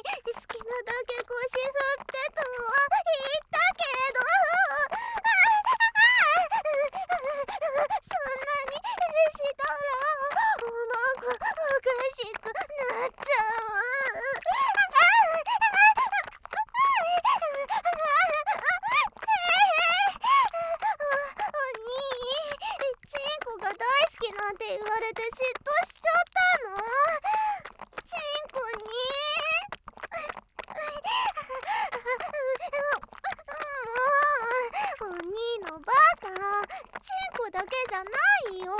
好きなだけ腰振ってとは言ったけど、そんなにしたらなんかおかしくなっちゃう。お兄、チンコが大好きなんて言われて嫉妬しちゃったの？チンコにもう、お兄のバカ、チンコだけじゃないよ。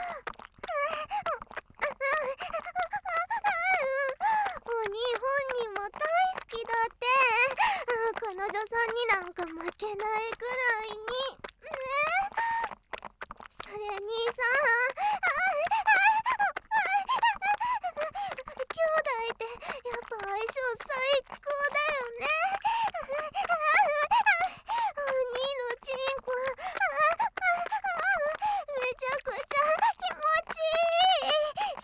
お兄本人も大好きだって。彼女さんになんか負けないくらいにね。それにさ、兄弟ってやっぱ相性最高だよね。お兄のチンコめちゃくちゃ気持ちいいし、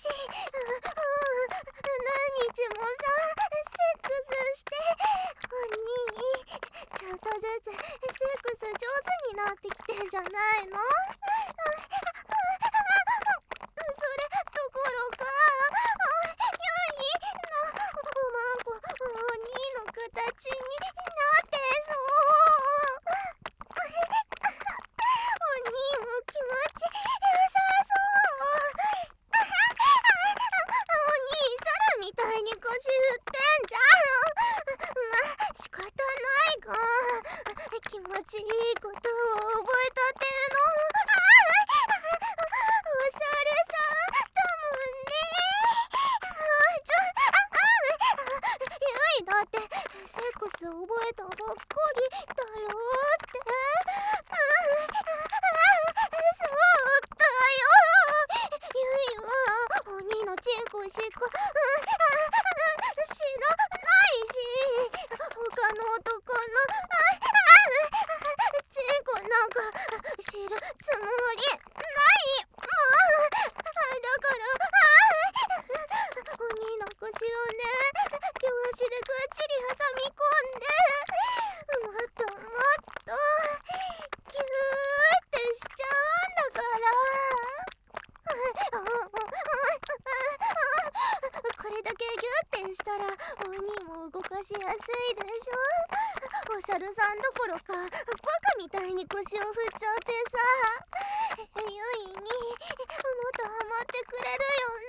何日もさセックスして、お兄ちょっとずつセックス上手になってきてんじゃないの？それどころか、ゆいのおまんこお兄の形になってそう。お兄も気持ちよさそう。お兄サラみたいに腰振ってんじゃん。まあ仕方ないか。気持ちいいことを覚えたてのお猿さんだもんね。ゆいだってセックス覚えたばっかりだろうって。そうだよ。ゆいはお兄のチンコしか知らないし、他の男のチンコなんか知るつもりないもん。だからお兄の腰をね、両足でぐっちり挟み込んで、もっともっとキューってしちゃうんだから。これだけギュッてしたらお兄も動かしやすいでしょ。お猿さんどころかバカみたいに腰を振っちゃってさ、ゆいにもっとハマってくれるよね。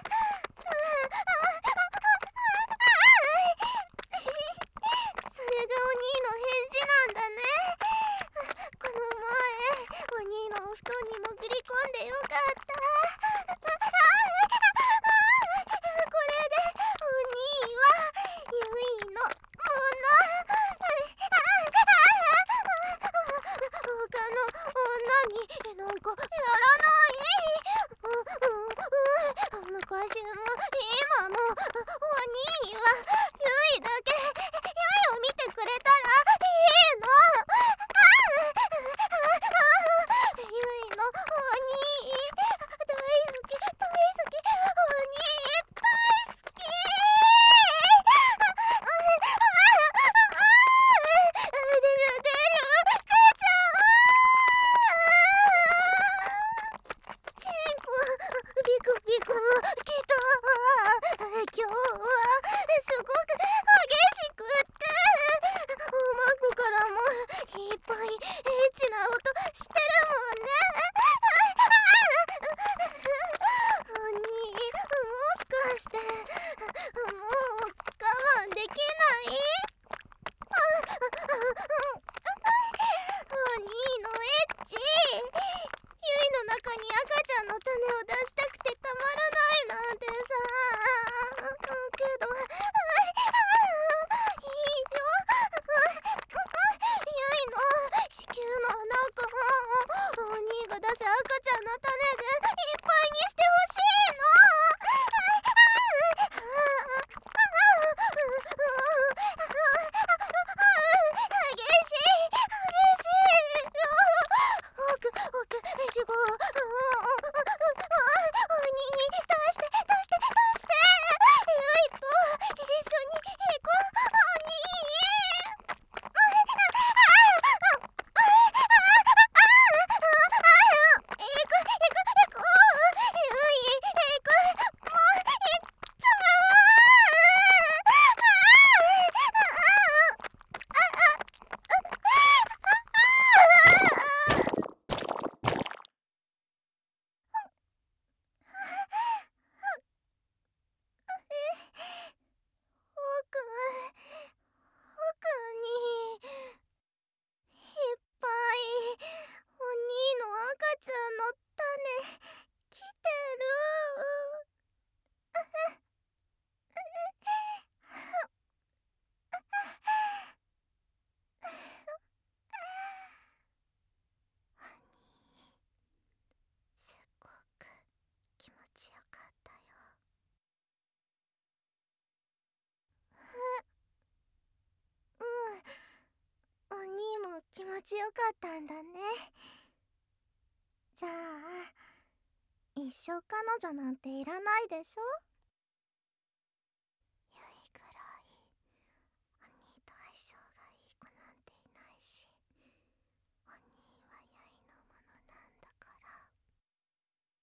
それがお兄の返事なんだね。この前お兄のお布団に潜り込んでよかった。これでお兄はゆいのもの。他の女になんかやらない。昔も今もちよかったんだね。じゃあ一生彼女なんていらないでしょ。